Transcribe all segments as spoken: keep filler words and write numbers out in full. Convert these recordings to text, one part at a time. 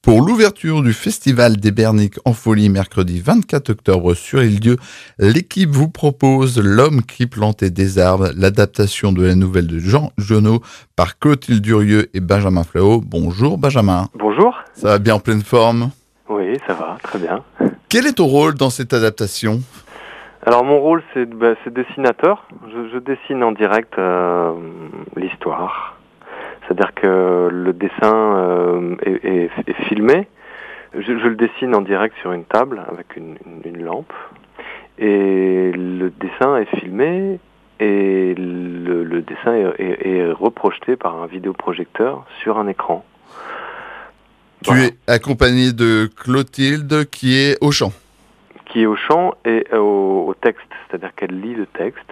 Pour l'ouverture du Festival des Berniques en folie mercredi vingt-quatre octobre sur Île-Dieu, l'équipe vous propose L'homme qui plantait des arbres, l'adaptation de la nouvelle de Jean Giono par Clotilde Durieux et Benjamin Flao. Bonjour Benjamin. Bonjour. Ça va bien en pleine forme? Oui, ça va, très bien. Quel est ton rôle dans cette adaptation? Alors mon rôle c'est, bah, c'est dessinateur. Je, je dessine en direct euh, l'histoire. C'est-à-dire que le dessin euh, est, est, est filmé. Je, je le dessine en direct sur une table avec une, une, une lampe. Et le dessin est filmé et le, le dessin est, est, est reprojeté par un vidéoprojecteur sur un écran. Tu Voilà. es accompagné de Clotilde qui est au chant. Qui est au chant et au, au texte, c'est-à-dire qu'elle lit le texte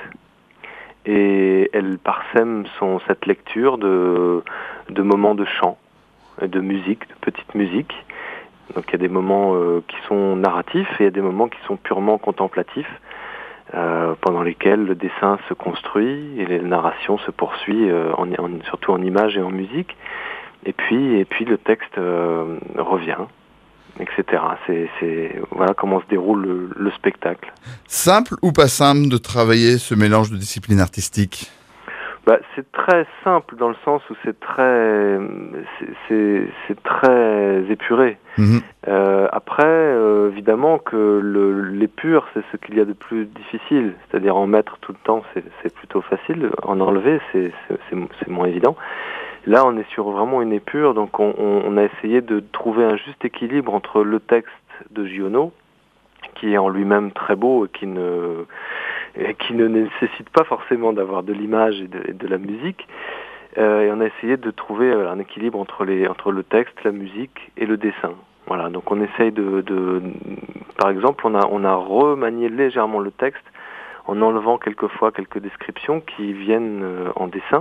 et elle parsème son, cette lecture de, de moments de chant, de musique, de petite musique. Donc il y a des moments euh, qui sont narratifs et il y a des moments qui sont purement contemplatifs, euh, pendant lesquels le dessin se construit et la narration se poursuit, euh, en, en, surtout en images et en musique. Et puis, et puis le texte euh, revient, et cetera. C'est, c'est, voilà comment se déroule le, le spectacle. Simple ou pas simple de travailler ce mélange de disciplines artistiques? Bah, c'est très simple dans le sens où c'est très, c'est, c'est, c'est très épuré. Mmh. Euh, après, euh, évidemment que le, l'épure, c'est ce qu'il y a de plus difficile. C'est-à-dire en mettre tout le temps, c'est, c'est plutôt facile. En enlever, c'est, c'est, c'est, c'est moins évident. Là, on est sur vraiment une épure, donc on, on, on a essayé de trouver un juste équilibre entre le texte de Giono, qui est en lui-même très beau et qui ne, et qui ne nécessite pas forcément d'avoir de l'image et de, et de la musique, euh, et on a essayé de trouver euh, un équilibre entre, les, entre le texte, la musique et le dessin. Voilà, donc on essaye de, de par exemple, on a, on a remanié légèrement le texte en enlevant quelquefois quelques descriptions qui viennent euh, en dessin.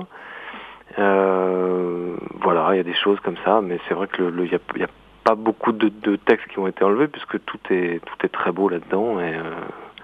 Euh, voilà, il y a des choses comme ça, mais c'est vrai que le, le, y a, y a pas beaucoup de, de textes qui ont été enlevés puisque tout est tout est très beau là-dedans et, euh,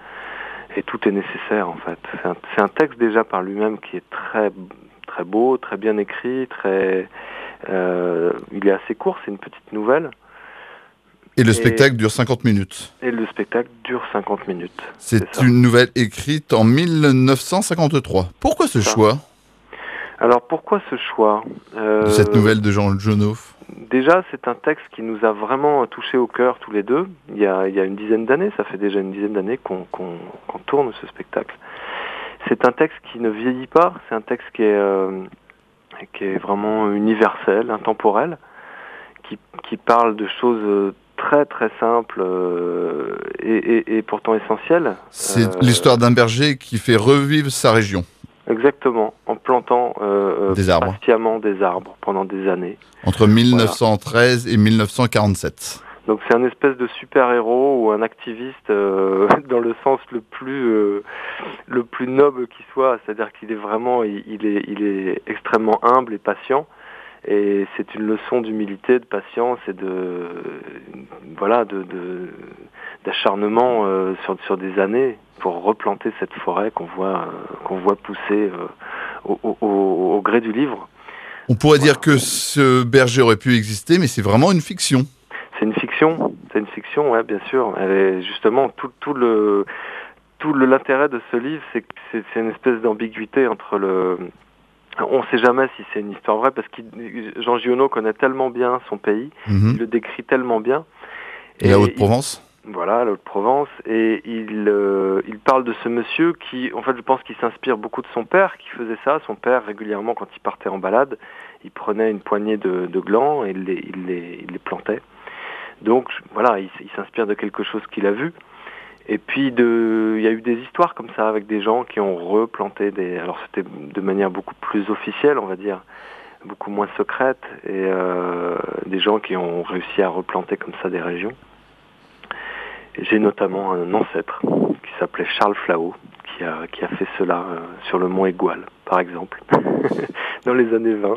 et tout est nécessaire en fait. C'est un, c'est un texte déjà par lui-même qui est très très beau, très bien écrit, très euh, il est assez court, c'est une petite nouvelle. Et le et, spectacle dure cinquante minutes. Et le spectacle dure cinquante minutes. C'est, c'est une nouvelle écrite en mille neuf cent cinquante-trois. Pourquoi ce ça. choix? Alors pourquoi ce choix euh, de cette nouvelle de Jean Giono? Déjà, c'est un texte qui nous a vraiment touchés au cœur tous les deux. Il y a, il y a une dizaine d'années, ça fait déjà une dizaine d'années qu'on, qu'on, qu'on tourne ce spectacle. C'est un texte qui ne vieillit pas, c'est un texte qui est, euh, qui est vraiment universel, intemporel, qui, qui parle de choses très très simples euh, et, et, et pourtant essentielles. C'est euh, l'histoire d'un berger qui fait revivre sa région. Exactement, en plantant euh, des arbres. patiemment des arbres pendant des années. Entre mille neuf cent treize voilà. et mille neuf cent quarante-sept. Donc c'est un espèce de super-héros ou un activiste euh, dans le sens le plus euh, le plus noble qui soit, c'est-à-dire qu'il est vraiment il, il est il est extrêmement humble et patient. Et c'est une leçon d'humilité, de patience et de voilà de, de d'acharnement euh, sur sur des années pour replanter cette forêt qu'on voit euh, qu'on voit pousser euh, au, au, au gré du livre. On pourrait voilà. dire que ce berger aurait pu exister, mais c'est vraiment une fiction. C'est une fiction, c'est une fiction, ouais, bien sûr. Elle est justement tout tout le tout le l'intérêt de ce livre, c'est que c'est, c'est une espèce d'ambiguïté entre le on ne sait jamais si c'est une histoire vraie parce que Jean Giono connaît tellement bien son pays, mmh. il le décrit tellement bien. Et, et la Haute-Provence il, Voilà, la Haute-Provence. Et il, euh, il parle de ce monsieur qui, en fait, je pense qu'il s'inspire beaucoup de son père qui faisait ça. Son père, régulièrement, quand il partait en balade, il prenait une poignée de, de glands et il les, il, les, il les plantait. Donc, voilà, il, il s'inspire de quelque chose qu'il a vu. Et puis, de, il y a eu des histoires comme ça avec des gens qui ont replanté des... Alors, c'était de manière beaucoup plus officielle, on va dire, beaucoup moins secrète, et euh, des gens qui ont réussi à replanter comme ça des régions. Et j'ai notamment un ancêtre qui s'appelait Charles Flao, qui a, qui a fait cela euh, sur le mont Égual, par exemple, dans les années vingt.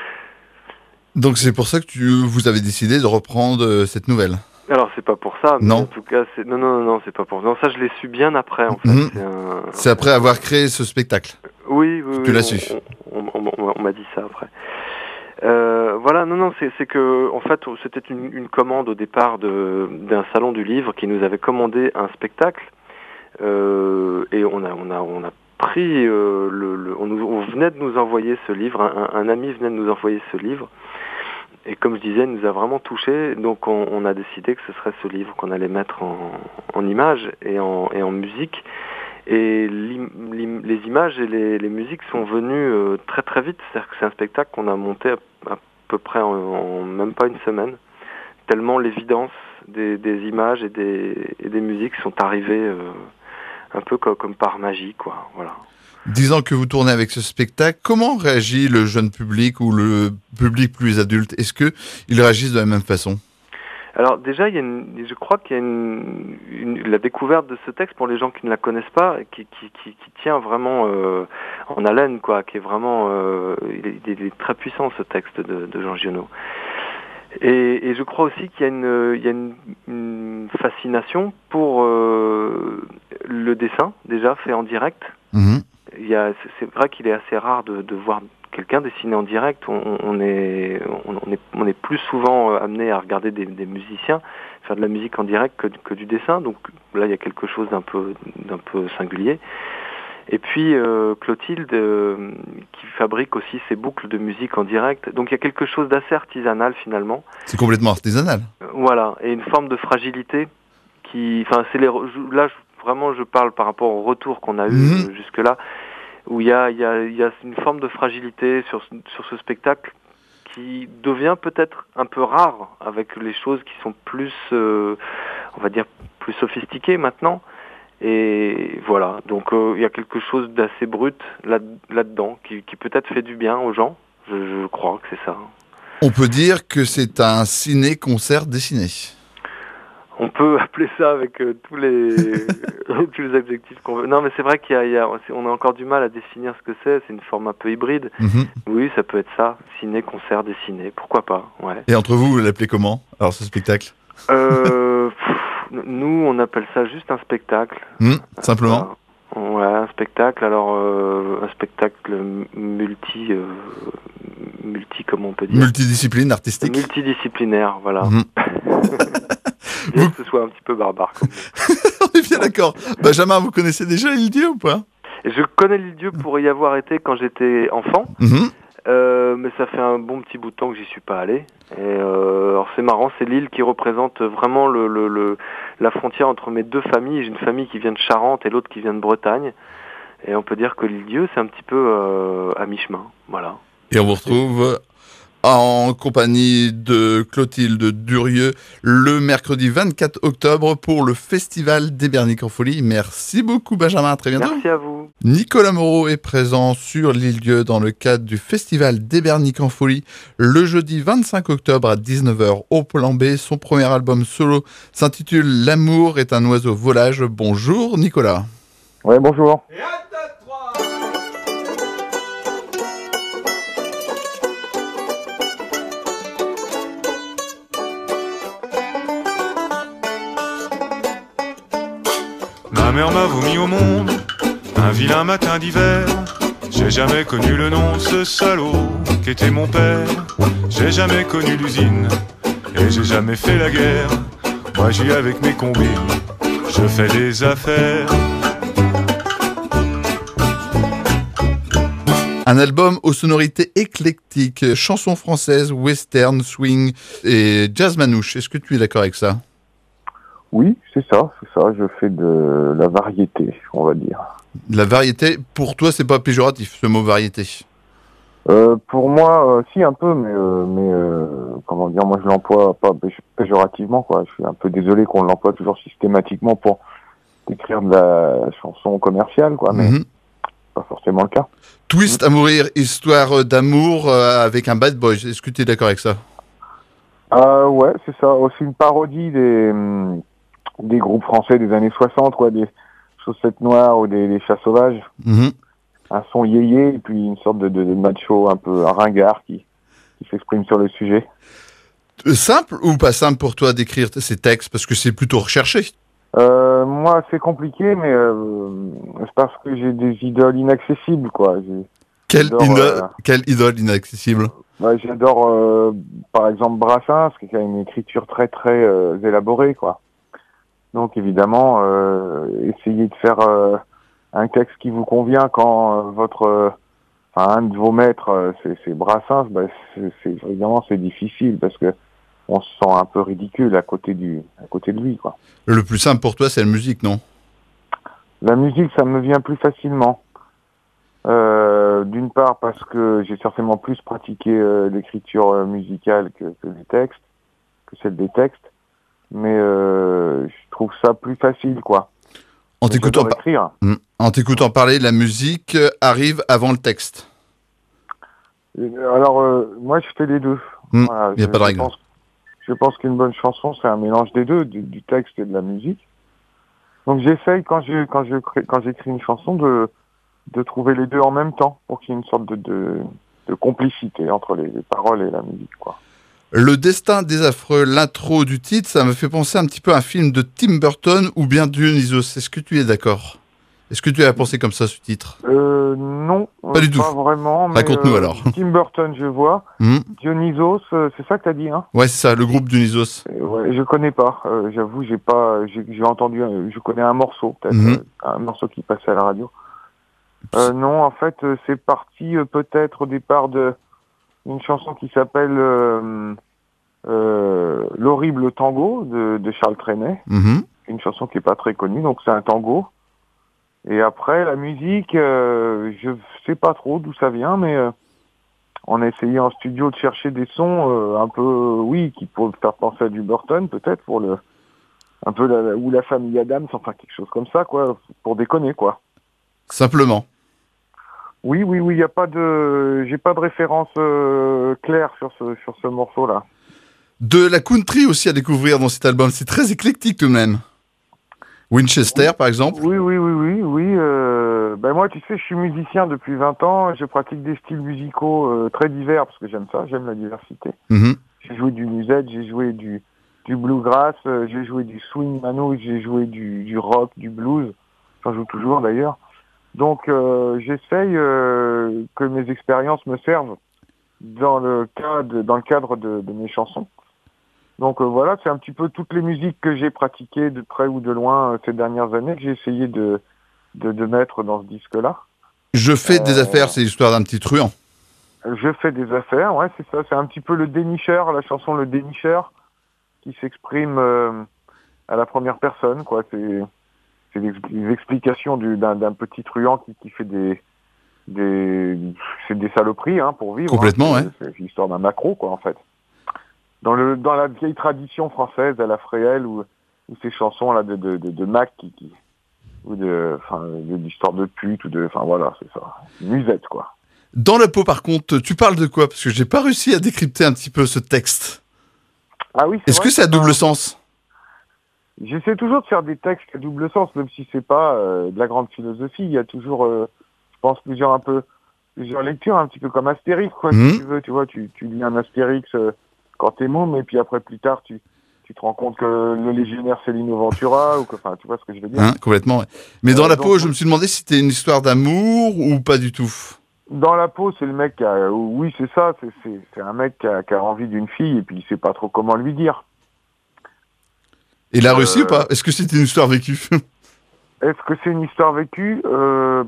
Donc, c'est pour ça que tu, vous avez décidé de reprendre cette nouvelle? Alors c'est pas pour ça, mais non. en tout cas, c'est... non, non, non, non, c'est pas pour ça. Non, ça je l'ai su bien après, en fait. Mmh. C'est, un... c'est après avoir créé ce spectacle. Oui, oui, tu oui. l'as su. On, on, on, on m'a dit ça après. Euh, voilà, non, non, c'est, c'est que, en fait, c'était une, une commande au départ de, d'un salon du livre qui nous avait commandé un spectacle, euh, et on a, on a, on a pris, euh, le, le on, nous, on venait de nous envoyer ce livre, un, un ami venait de nous envoyer ce livre, et comme je disais, il nous a vraiment touchés, donc on, on a décidé que ce serait ce livre qu'on allait mettre en, en images et en, et en musique. Et les images et les, les musiques sont venues euh, très très vite. C'est-à-dire que c'est un spectacle qu'on a monté à, à peu près en, en même pas une semaine. Tellement l'évidence des, des images et des, et des musiques sont arrivées euh, un peu comme, comme par magie, quoi. Voilà. Dix ans que vous tournez avec ce spectacle, comment réagit le jeune public ou le public plus adulte? Est-ce qu'ils réagissent de la même façon? Alors déjà, il y a une, je crois qu'il y a une, une, la découverte de ce texte pour les gens qui ne la connaissent pas, qui, qui, qui, qui tient vraiment euh, en haleine, quoi, qui est vraiment, euh, il, est, il est très puissant ce texte de, de Jean Giono. Et, et je crois aussi qu'il y a une, il y a une, une fascination pour euh, le dessin déjà fait en direct. Mmh. Il y a, c'est vrai qu'il est assez rare de, de voir quelqu'un dessiner en direct. On, on est, on, on est, on est plus souvent amené à regarder des, des musiciens faire de la musique en direct que, que du dessin. Donc là, il y a quelque chose d'un peu, d'un peu singulier. Et puis euh, Clotilde, euh, qui fabrique aussi ses boucles de musique en direct. Donc il y a quelque chose d'assez artisanal finalement. C'est complètement artisanal. Euh, voilà, et une forme de fragilité qui, enfin, c'est les, là je, vraiment je parle par rapport au retour qu'on a eu mmh. euh, jusque là. Où il y a, il y, a, il y a une forme de fragilité sur, sur ce spectacle qui devient peut-être un peu rare avec les choses qui sont plus, euh, on va dire, plus sophistiquées maintenant. Et voilà, donc euh, il y a quelque chose d'assez brut là, là-dedans qui, qui peut-être fait du bien aux gens. Je, je crois que c'est ça. On peut dire que c'est un ciné-concert dessiné. On peut appeler ça avec euh, tous les tous les adjectifs qu'on veut. Non, mais c'est vrai qu'il y a, il y a, on a encore du mal à définir ce que c'est. C'est une forme un peu hybride. Mm-hmm. Oui, ça peut être ça. Ciné, concert, dessiné. Pourquoi pas, ouais. Et entre vous, vous l'appelez comment, alors, ce spectacle? euh, pff, Nous, on appelle ça juste un spectacle. Mmh, simplement euh, Ouais, un spectacle. Alors, euh, un spectacle multi... Euh, multi, comment on peut dire? Multidiscipline, artistique. Multidisciplinaire, voilà. Mmh. Et vous... que ce soit un petit peu barbare. Comme on est bien d'accord. Benjamin, vous connaissez déjà l'Île-Dieu ou pas? Je connais l'Île-Dieu pour y avoir été quand j'étais enfant. Mmh. Euh, mais ça fait un bon petit bout de temps que j'y suis pas allé. Et euh, alors c'est marrant, c'est l'île qui représente vraiment le, le, le, la frontière entre mes deux familles. J'ai une famille qui vient de Charente et l'autre qui vient de Bretagne. Et on peut dire que l'Île-Dieu, c'est un petit peu euh, à mi-chemin. Voilà. Et on vous retrouve en compagnie de Clotilde Durieux le mercredi vingt-quatre octobre pour le Festival des Berniques en Folie. Merci beaucoup Benjamin, à très bientôt. Merci à vous. Nicolas Moreau est présent sur l'Île-Dieu dans le cadre du Festival des Berniques en Folie le jeudi vingt-cinq octobre à dix-neuf heures au Plan B. Son premier album solo s'intitule L'amour est un oiseau volage. Bonjour Nicolas. Ouais, bonjour. Et un, deux, trois. Ma mère m'a vomi au monde, un vilain matin d'hiver. J'ai jamais connu le nom de ce salaud qu'était mon père. J'ai jamais connu l'usine et j'ai jamais fait la guerre. Moi j'y avec mes combines, je fais des affaires. Un album aux sonorités éclectiques, chansons françaises, western, swing et jazz manouche. Est-ce que tu es d'accord avec ça? Oui, c'est ça, c'est ça. Je fais de la variété, on va dire. La variété, pour toi, c'est pas péjoratif, ce mot variété? euh, Pour moi, euh, si, un peu, mais, euh, mais euh, comment dire, moi je l'emploie pas péjorativement, quoi. Je suis un peu désolé qu'on l'emploie toujours systématiquement pour écrire de la chanson commerciale, quoi, mais mm-hmm. pas forcément le cas. Twist à mourir, histoire d'amour euh, avec un bad boy. Est-ce que tu es d'accord avec ça? euh, Ouais, c'est ça. Aussi une parodie des... Hum, des groupes français des années soixante, quoi, des Chaussettes Noires ou des, des Chats Sauvages. Mmh. Un son yéyé et puis une sorte de, de, de macho un peu un ringard qui, qui s'exprime sur le sujet. Simple ou pas simple pour toi d'écrire ces textes parce que c'est plutôt recherché? euh, Moi, c'est compliqué, mais euh, c'est parce que j'ai des idoles inaccessibles, quoi. J'ai, quelle, idole, euh, quelle idole inaccessible? Ouais, j'adore, euh, par exemple, Brassens, qui a une écriture très très euh, élaborée, quoi. Donc évidemment, euh, essayez de faire euh, un texte qui vous convient quand euh, votre, euh, enfin, un de vos maîtres, euh, c'est, c'est Brassens. Bah, c'est, c'est évidemment c'est difficile parce que on se sent un peu ridicule à côté du, à côté de lui, quoi. Le plus simple pour toi, c'est la musique, non? La musique, ça me vient plus facilement. Euh, d'une part parce que j'ai certainement plus pratiqué euh, l'écriture euh, musicale que, que les textes, que celle des textes, mais euh, je trouve ça plus facile, quoi. En t'écoutant, par... mmh. en t'écoutant parler, la musique arrive avant le texte. Alors euh, moi, je fais les deux. Mmh. Voilà, il n'y a je, pas de règle. Je pense, je pense qu'une bonne chanson, c'est un mélange des deux, du, du texte et de la musique. Donc j'essaye quand je quand je quand j'écris une chanson de de trouver les deux en même temps pour qu'il y ait une sorte de, de, de complicité entre les, les paroles et la musique, quoi. Le destin des affreux, l'intro du titre, ça me fait penser un petit peu à un film de Tim Burton ou bien Dionysos. Est-ce que tu es d'accord? Est-ce que tu as pensé comme ça, ce titre? Euh, non. Pas euh, du tout. Pas vraiment. Mais, Raconte-nous euh, alors. Tim Burton, je vois. Mmh. Dionysos, euh, c'est ça que t'as dit, hein? Ouais, c'est ça, le groupe Dionysos. Euh, ouais, je connais pas. Euh, j'avoue, j'ai pas, j'ai, j'ai entendu, euh, je connais un morceau, peut-être, mmh. euh, un morceau qui passait à la radio. Euh, non, en fait, euh, c'est parti euh, peut-être au départ de une chanson qui s'appelle euh, euh, L'horrible tango de, de Charles Trenet. Mmh. Une chanson qui est pas très connue, donc c'est un tango. Et après, la musique, euh, je sais pas trop d'où ça vient, mais euh, on a essayé en studio de chercher des sons euh, un peu, euh, oui, qui pourraient faire penser à du Burton, peut-être, pour le, un peu la, ou la famille Adams, enfin quelque chose comme ça, quoi, pour déconner, quoi. Simplement. Oui, oui, oui, il y a pas de, j'ai pas de référence euh, claire sur ce sur ce morceau-là. De la country aussi à découvrir dans cet album, c'est très éclectique tout de même. Winchester, oui, par exemple. Oui, oui, oui, oui, oui. Euh, ben moi, tu sais, je suis musicien depuis vingt ans. Je pratique des styles musicaux euh, très divers parce que j'aime ça, j'aime la diversité. Mmh. J'ai joué du musette, j'ai joué du du bluegrass, euh, j'ai joué du swing manouche, j'ai joué du, du rock, du blues. J'en joue toujours d'ailleurs. Donc, euh, j'essaye euh, que mes expériences me servent dans le cadre, dans le cadre de, de mes chansons. Donc euh, voilà, c'est un petit peu toutes les musiques que j'ai pratiquées de près ou de loin euh, ces dernières années que j'ai essayé de, de, de mettre dans ce disque-là. Je fais euh... des affaires, c'est l'histoire d'un petit truand. Je fais des affaires, ouais, c'est ça. C'est un petit peu le dénicheur, la chanson Le Dénicheur, qui s'exprime euh, à la première personne, quoi. C'est, c'est les, les explications du, d'un, d'un petit truand qui, qui fait des, des, c'est des saloperies, hein, pour vivre. Complètement, hein. c'est, ouais. C'est l'histoire d'un maquereau, quoi, en fait. Dans le dans la vieille tradition française à la Fréhel ou ou ces chansons là de de de, de Mac qui, qui ou de enfin d'histoire de pute ou de enfin voilà, c'est ça, musette, quoi. Dans la peau, par contre, tu parles de quoi? Parce que j'ai pas réussi à décrypter un petit peu ce texte. Ah oui, c'est Est-ce vrai, que c'est à double un... sens? J'essaie toujours de faire des textes à double sens, même si c'est pas euh, de la grande philosophie. Il y a toujours, euh, je pense, plusieurs un peu plusieurs lectures, un petit peu comme Astérix, quoi. Mmh. Si tu veux, tu vois, tu tu lis un Astérix. Euh, quand t'es môme, et puis après plus tard tu tu te rends compte que le légionnaire c'est Lino Ventura ou que enfin tu vois ce que je veux dire. Hein, complètement. Ouais. Mais euh, dans la donc, peau, je me suis demandé si c'était une histoire d'amour ou pas du tout. Dans la peau, c'est le mec qui a, oui c'est ça, c'est c'est c'est un mec qui a, qui a envie d'une fille et puis il sait pas trop comment lui dire. Et il a réussi euh... ou pas? Est-ce que c'était une histoire vécue? Est-ce que c'est une histoire vécue? euh...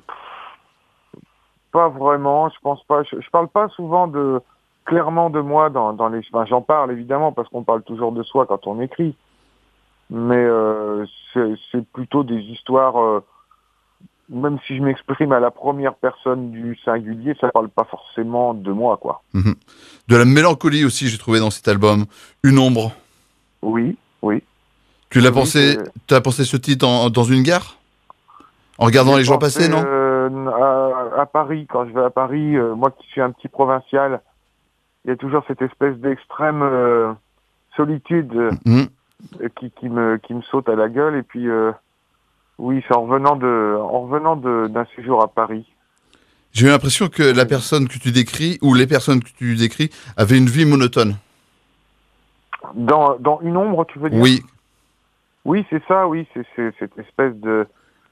Pas vraiment, je pense pas. Je, je parle pas souvent de clairement de moi dans, dans les... Enfin, j'en parle évidemment parce qu'on parle toujours de soi quand on écrit. Mais euh, c'est, c'est plutôt des histoires... Euh, même si je m'exprime à la première personne du singulier, ça parle pas forcément de moi, quoi. Mmh. De la mélancolie aussi, j'ai trouvé dans cet album. Une ombre. Oui, oui. Tu l'as oui, pensé... c'est... Tu as pensé ce titre en, dans une gare? En regardant j'ai les gens pensé, passer, non euh, à, à Paris, quand je vais à Paris, euh, moi qui suis un petit provincial... Il y a toujours cette espèce d'extrême euh, solitude euh, mmh. qui, qui me qui me saute à la gueule et puis euh, oui c'est en revenant de en revenant de, d'un séjour à Paris. J'ai eu l'impression que la personne que tu décris ou les personnes que tu décris avaient une vie monotone. Dans dans une ombre, tu veux dire? Oui. Oui c'est ça, oui c'est, c'est cette espèce de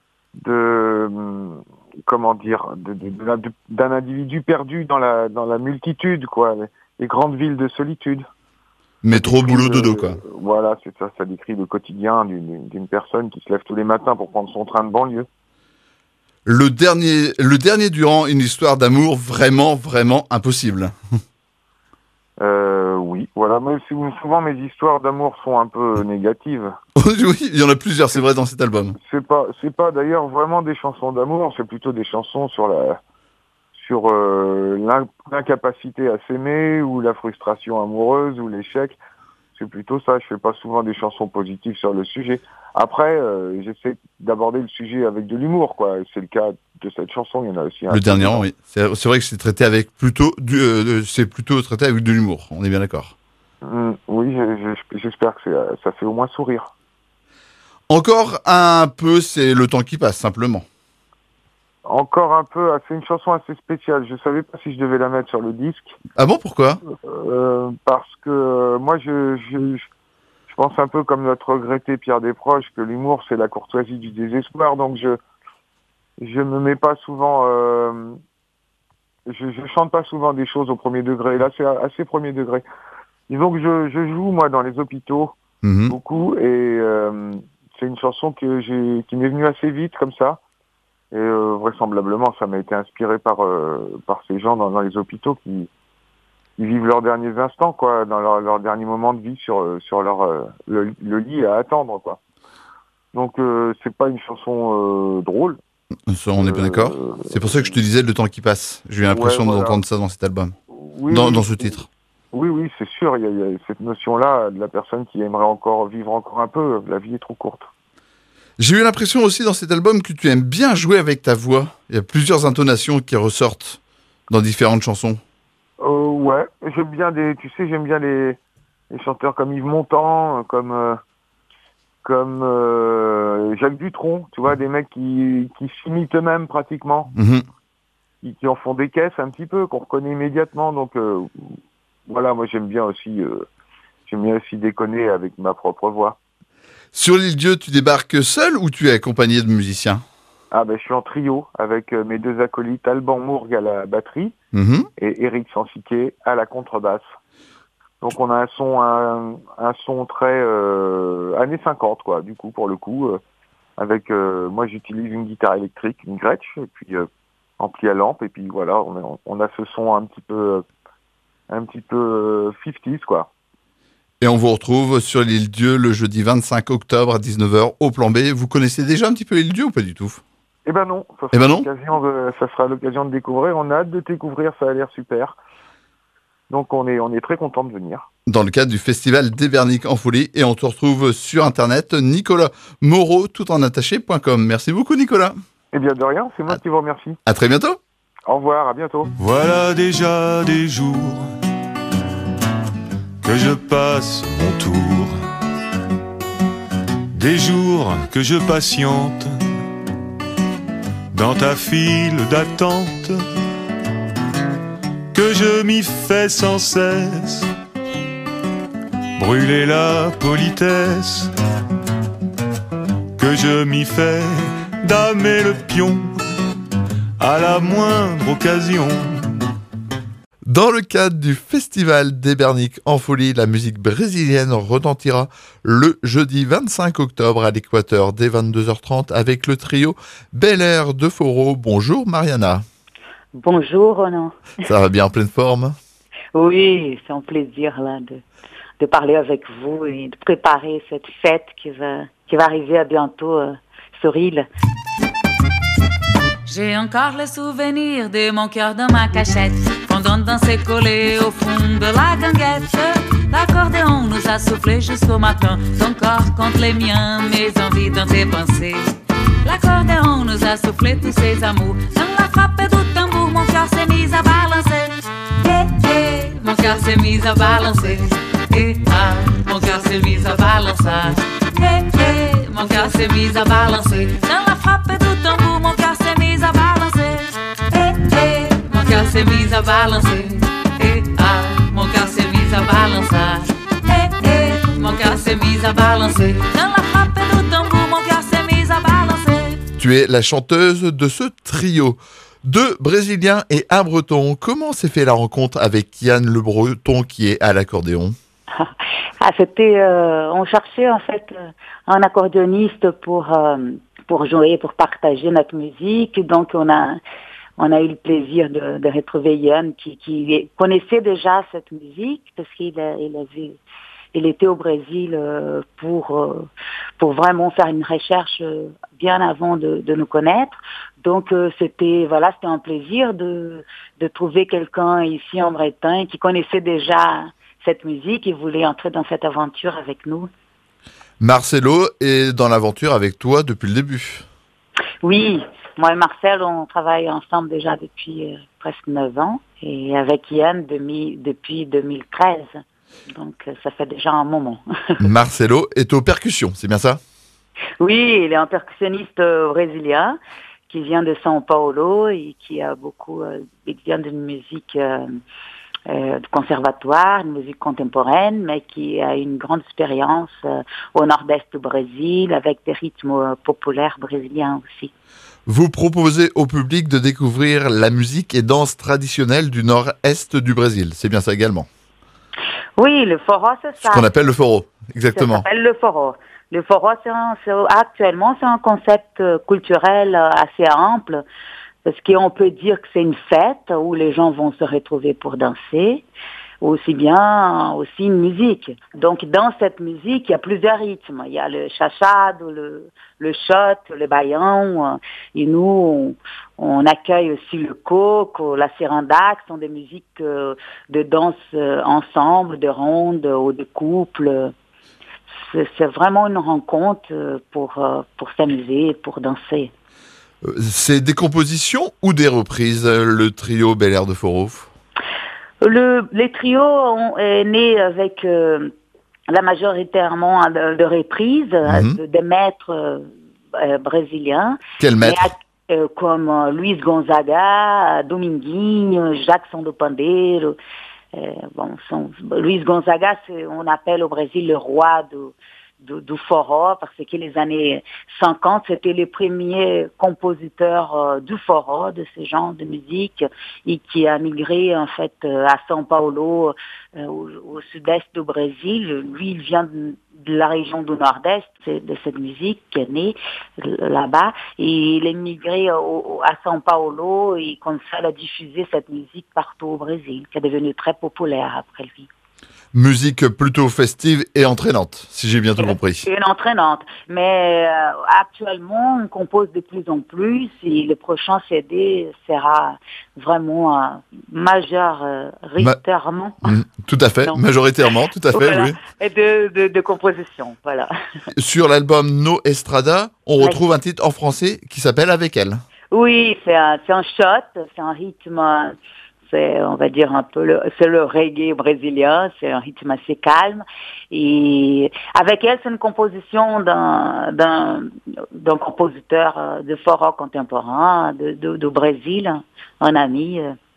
de comment dire de, de, de, de, d'un individu perdu dans la dans la multitude, quoi. les grandes villes de solitude. Métro, boulot, de, dodo, quoi. Voilà, c'est ça, ça décrit le quotidien d'une, d'une personne qui se lève tous les matins pour prendre son train de banlieue. Le dernier, le dernier du rang, une histoire d'amour vraiment, vraiment impossible. Euh, oui, voilà, même si souvent mes histoires d'amour sont un peu négatives. Oui, il y en a plusieurs, c'est vrai, dans cet album. C'est pas, c'est pas d'ailleurs vraiment des chansons d'amour, c'est plutôt des chansons sur la, sur euh, l'incapacité à s'aimer ou la frustration amoureuse ou l'échec. C'est plutôt ça. Je fais pas souvent des chansons positives sur le sujet. Après, euh, j'essaie d'aborder le sujet avec de l'humour, quoi. C'est le cas de cette chanson. Il y en a aussi un. Le dernier rang, oui. C'est, c'est vrai que c'est traité avec plutôt du, euh, c'est plutôt traité avec de l'humour. On est bien d'accord. Mmh, oui, j'espère que c'est, ça fait au moins sourire. Encore un peu, c'est le temps qui passe, simplement. Encore un peu, c'est une chanson assez spéciale. Je savais pas si je devais la mettre sur le disque. Ah bon, pourquoi ? euh, Parce que euh, moi, je, je, je pense un peu comme notre regretté Pierre Desproges, que l'humour, c'est la courtoisie du désespoir. Donc, je je me mets pas souvent... Euh, je, je chante pas souvent des choses au premier degré. Là, c'est assez premier degré. Disons que je, je joue, moi, dans les hôpitaux, mmh. beaucoup. Et euh, c'est une chanson que j'ai, qui m'est venue assez vite, comme ça. Et euh, vraisemblablement, ça m'a été inspiré par euh, par ces gens dans, dans les hôpitaux qui, qui vivent leurs derniers instants, quoi, dans leur, leur dernier moment de vie sur sur leur euh, le, le lit à attendre, quoi. Donc euh, c'est pas une chanson euh, drôle. Ça, on est bien euh, d'accord. C'est pour ça que je te disais le temps qui passe. J'ai eu l'impression ouais, voilà. d'entendre ça dans cet album, oui, dans, oui, dans ce titre. Oui, oui, c'est sûr. Il y, a, il y a cette notion-là de la personne qui aimerait encore vivre encore un peu. La vie est trop courte. J'ai eu l'impression aussi dans cet album que tu aimes bien jouer avec ta voix. Il y a plusieurs intonations qui ressortent dans différentes chansons. Euh, ouais, j'aime bien des, tu sais, j'aime bien les, les chanteurs comme Yves Montand, comme euh, comme euh, Jacques Dutronc, tu vois, des mecs qui qui s'imitent eux-mêmes pratiquement, mm-hmm. qui, qui en font des caisses un petit peu, qu'on reconnaît immédiatement. Donc euh, voilà, moi j'aime bien aussi, euh, j'aime bien aussi déconner avec ma propre voix. Sur l'île Dieu, tu débarques seul ou tu es accompagné de musiciens ? Ah ben je suis en trio avec euh, mes deux acolytes, Alban Mourgue à la batterie mmh. et Éric Sansiquet à la contrebasse. Donc on a un son un, un son très euh, années cinquante, quoi, du coup, pour le coup. Euh, avec euh, moi j'utilise une guitare électrique, une Gretsch, et puis euh, ampli à lampe, et puis voilà, on a, on a ce son un petit peu un petit peu euh, cinquante, quoi. Et on vous retrouve sur l'île Dieu le jeudi vingt-cinq octobre à dix-neuf heures au plan B. Vous connaissez déjà un petit peu l'île Dieu ou pas du tout ? Eh ben non, ça sera, eh ben non. L'occasion de, ça sera l'occasion de découvrir. On a hâte de découvrir, ça a l'air super. Donc on est, on est très content de venir. Dans le cadre du festival d'Ebernic en folie. Et on te retrouve sur internet, Nicolas Moreau, tout en attaché point com. Merci beaucoup Nicolas. Eh bien de rien, c'est moi à, qui vous remercie. À très bientôt. Au revoir, à bientôt. Voilà déjà des jours que je passe mon tour, des jours que je patiente dans ta file d'attente, que je m'y fais sans cesse brûler la politesse, que je m'y fais damer le pion à la moindre occasion. Dans le cadre du festival d'Ebernic en folie, la musique brésilienne retentira le jeudi vingt-cinq octobre à l'Équateur dès vingt-deux heures trente avec le trio Bel Air de Foro. Bonjour Mariana. Bonjour Ronan. Ça va bien en pleine forme ? Oui, c'est un plaisir là de, de parler avec vous et de préparer cette fête qui va, qui va arriver à bientôt euh, sur île. J'ai encore le souvenir de mon cœur dans ma cachette, pendant danser collé au fond de la ganguette. L'accordéon nous a soufflé jusqu'au matin, ton corps contre les miens, mes envies dans tes pensées. L'accordéon nous a soufflé tous ses amours, dans la frappe du tambour, mon cœur s'est mis à balancer. Eh, eh, mon cœur s'est mis à balancer. Eh, ah, mon cœur s'est mis à balancer. Eh, eh, mon cœur s'est mis à balancer. Dans la frappe du tambour, mon cœur s'est mis à balancer. Eh, eh, mon cœur s'est mis à balancer. Eh, ah, mon cœur s'est mis à balancer. Eh, eh, mon cœur s'est mis à balancer. Dans la frappe du tambour, mon cœur s'est mis à balancer. Tu es la chanteuse de ce trio. Deux Brésiliens et un Breton. Comment s'est fait la rencontre avec Yann le Breton qui est à l'accordéon? Ah, c'était, euh, on cherchait en fait un accordéoniste pour euh, pour jouer, pour partager notre musique. Donc on a on a eu le plaisir de, de retrouver Yann qui, qui connaissait déjà cette musique parce qu'il a, il avait il était au Brésil pour euh, pour vraiment faire une recherche bien avant de, de nous connaître. Donc euh, c'était voilà, c'était un plaisir de de trouver quelqu'un ici en Bretagne qui connaissait déjà cette musique et voulait entrer dans cette aventure avec nous. Marcelo est dans l'aventure avec toi depuis le début. Oui, moi et Marcel, on travaille ensemble déjà depuis euh, presque neuf ans et avec Yann demi, depuis deux mille treize. Donc euh, ça fait déjà un moment. Marcelo est aux percussions, c'est bien ça? Oui, il est un percussionniste euh, brésilien qui vient de São Paulo et qui a beaucoup, euh, il vient d'une musique euh, Euh, de conservatoire, de musique contemporaine, mais qui a une grande expérience euh, au nord-est du Brésil avec des rythmes euh, populaires brésiliens aussi. Vous proposez au public de découvrir la musique et danse traditionnelle du nord-est du Brésil, c'est bien ça également? Oui, le forró, c'est ça. Ce qu'on appelle le forró, exactement. Ça s'appelle le forró. Le forró, c'est un, c'est, actuellement, c'est un concept euh, culturel euh, assez ample. Parce qu'on peut dire que c'est une fête où les gens vont se retrouver pour danser, aussi bien aussi une musique. Donc dans cette musique, il y a plusieurs rythmes. Il y a le chachado, le, le shot, le baião. Et nous, on, on accueille aussi le coco, la seranda, qui sont des musiques de danse ensemble, de ronde ou de couple. C'est, c'est vraiment une rencontre pour, pour s'amuser, pour danser. C'est des compositions ou des reprises, le trio Bel Air de Forró? Le, les trios ont, est né avec euh, la majoritairement de, de reprises, mm-hmm. de, de maîtres euh, brésiliens. Quel maître? Mais, euh, comme euh, Luis Gonzaga, Dominguinho, Jackson do Pandeiro. Euh, bon, son, Luis Gonzaga, c'est, on appelle au Brésil le roi de Du, du forró, parce que les années cinquante, c'était les premiers compositeurs euh, du forró, de ce genre de musique, et qui a migré en fait euh, à São Paulo, euh, au, au sud-est du Brésil. Lui, il vient de, de la région du nord-est, c'est de cette musique qui est née là-bas, et il est migré au, à São Paulo, et comme ça, il a diffusé cette musique partout au Brésil, qui est devenue très populaire après lui. Musique plutôt festive et entraînante, si j'ai bien tout compris. Et entraînante. Mais euh, actuellement, on compose de plus en plus et le prochain C D sera vraiment euh, majoritairement. Ma... Mmh, tout à fait, non. majoritairement, tout à fait, voilà. oui. Et de, de, de composition, voilà. Sur l'album No Estrada, on oui. retrouve un titre en français qui s'appelle Avec elle. Oui, c'est un, c'est un shot, c'est un rythme... C'est, on va dire, un peu le, c'est le reggae brésilien, c'est un rythme assez calme. Et avec elle, c'est une composition d'un, d'un, d'un compositeur de forró contemporain de, de, de Brésil, un ami,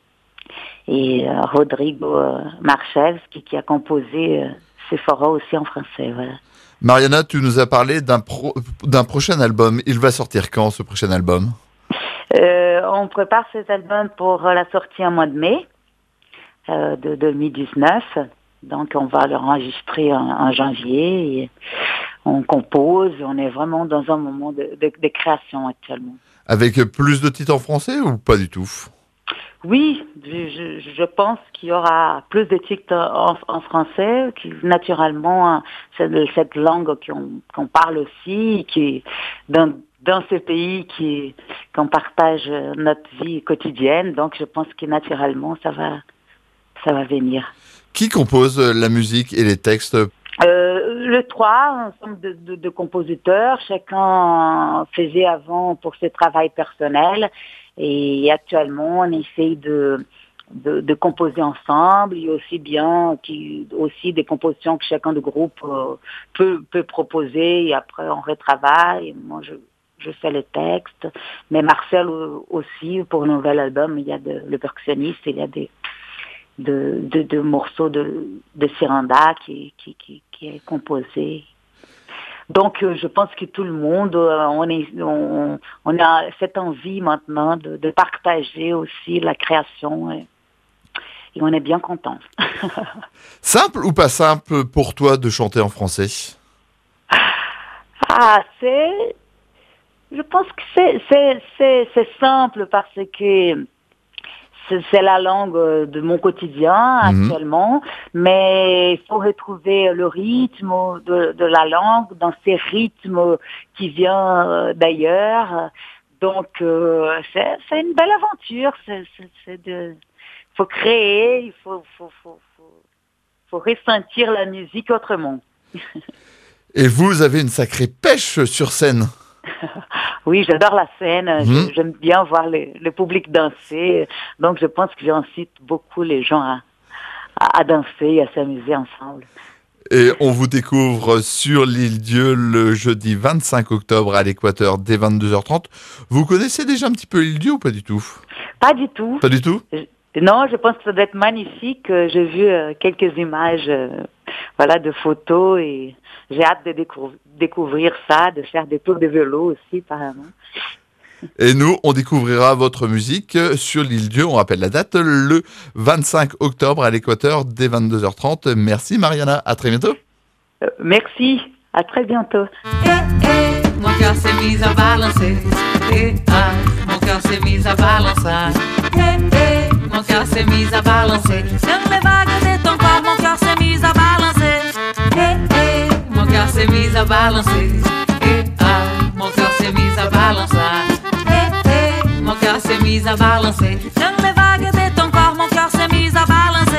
et Rodrigo Marchevski, qui a composé ces forrós aussi en français, voilà. Mariana, tu nous as parlé d'un, pro, d'un prochain album. Il va sortir quand, ce prochain album ? Euh, on prépare cet album pour la sortie en mois de mai euh, de deux mille dix-neuf. Donc, on va l'enregistrer en, en janvier. Et on compose. On est vraiment dans un moment de, de, de création actuellement. Avec plus de titres en français ou pas du tout ? Oui, je, je pense qu'il y aura plus de titres en, en français, qui naturellement, c'est de cette langue qu'on, qu'on parle aussi, qui dans dans ce pays qui qu'on partage notre vie quotidienne. Donc, je pense que naturellement, ça va, ça va venir. Qui compose la musique et les textes ? Euh, le trois, ensemble de, de, de compositeurs. Chacun faisait avant pour ses travail personnel. Et actuellement, on essaye de, de, de composer ensemble. Il y a aussi bien qui, aussi des compositions que chacun du groupe euh, peut, peut proposer. Et après, on retravaille. Moi, je Je fais le texte, mais Marcel aussi, pour le nouvel album, il y a de, le percussionniste, il y a des de, de, de morceaux de, de Seranda qui, qui, qui, qui est composé. Donc, euh, je pense que tout le monde, euh, on, est, on, on a cette envie maintenant de, de partager aussi la création et, et on est bien contents. Simple ou pas simple pour toi de chanter en français? Ah, c'est... Je pense que c'est, c'est, c'est, c'est simple parce que c'est, c'est la langue de mon quotidien actuellement, mmh. mais il faut retrouver le rythme de, de la langue dans ces rythmes qui viennent d'ailleurs. Donc, euh, c'est, c'est une belle aventure. C'est, c'est, c'est de, il faut créer, il faut, faut, faut, faut, faut ressentir la musique autrement. Et vous avez une sacrée pêche sur scène. Oui, j'adore la scène. Mmh. J'aime bien voir le, le public danser. Donc, je pense que j'incite beaucoup les gens à, à, à danser et à s'amuser ensemble. Et on vous découvre sur l'île Dieu le jeudi vingt-cinq octobre à l'Équateur dès vingt-deux heures trente. Vous connaissez déjà un petit peu l'île Dieu ou pas du tout? Pas du tout. Pas du tout? Je, non, je pense que ça doit être magnifique. J'ai vu euh, quelques images euh, voilà, de photos et j'ai hâte de découvrir. découvrir ça, de faire des tours de vélo aussi, apparemment. Et nous, on découvrira votre musique sur l'île Dieu, on rappelle la date, le vingt-cinq octobre à l'Équateur, dès vingt-deux heures trente. Merci Mariana, à très bientôt. Euh, merci, à très bientôt. Eh, eh, mon cœur s'est mis à balancer, eh, ah, mon cœur s'est mis à balancer, eh, eh, mon cœur s'est mis à balancer, dans les vagues de ton corps, mon cœur s'est mis à balancer, eh, eh, mon cœur s'est mis à balancer, eh, ah, mon cœur s'est mis à balancer, eh, eh, mon cœur s'est mis à balancer, dans les vagues de ton corps, mon cœur s'est mis à balancer.